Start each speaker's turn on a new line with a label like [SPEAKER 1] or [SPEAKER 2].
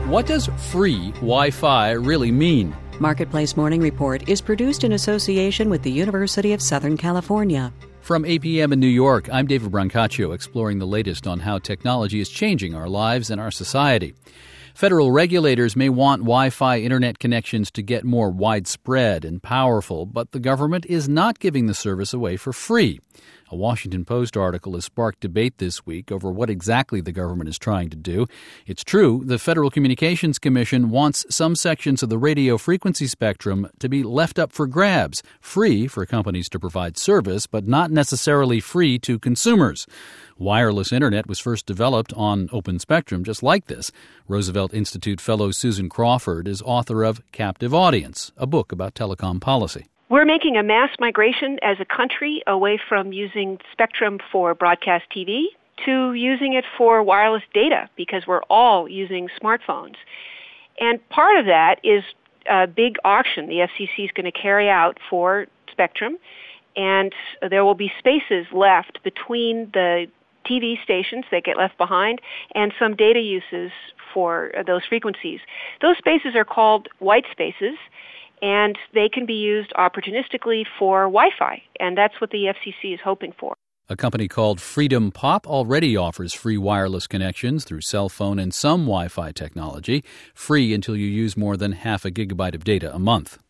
[SPEAKER 1] What does free Wi-Fi really mean?
[SPEAKER 2] Marketplace Morning Report is produced in association with the University of Southern California.
[SPEAKER 1] From APM in New York, I'm David Brancaccio, exploring the latest on how technology is changing our lives and our society. Federal regulators may want Wi-Fi internet connections to get more widespread and powerful, but the government is not giving the service away for free. A Washington Post article has sparked debate this week over what exactly the government is trying to do. It's true, the Federal Communications Commission wants some sections of the radio frequency spectrum to be left up for grabs, free for companies to provide service, but not necessarily free to consumers. Wireless internet was first developed on open spectrum just like this. Roosevelt Institute fellow Susan Crawford is author of Captive Audience, a book about telecom policy.
[SPEAKER 3] We're making a mass migration as a country away from using spectrum for broadcast TV to using it for wireless data because we're all using smartphones. And part of that is a big auction the FCC is going to carry out for spectrum, and there will be spaces left between the TV stations that get left behind and some data uses for those frequencies. Those spaces are called white spaces, and they can be used opportunistically for Wi-Fi, and that's what the FCC is hoping for.
[SPEAKER 1] A company called Freedom Pop already offers free wireless connections through cell phone and some Wi-Fi technology, free until you use more than half a gigabyte of data a month.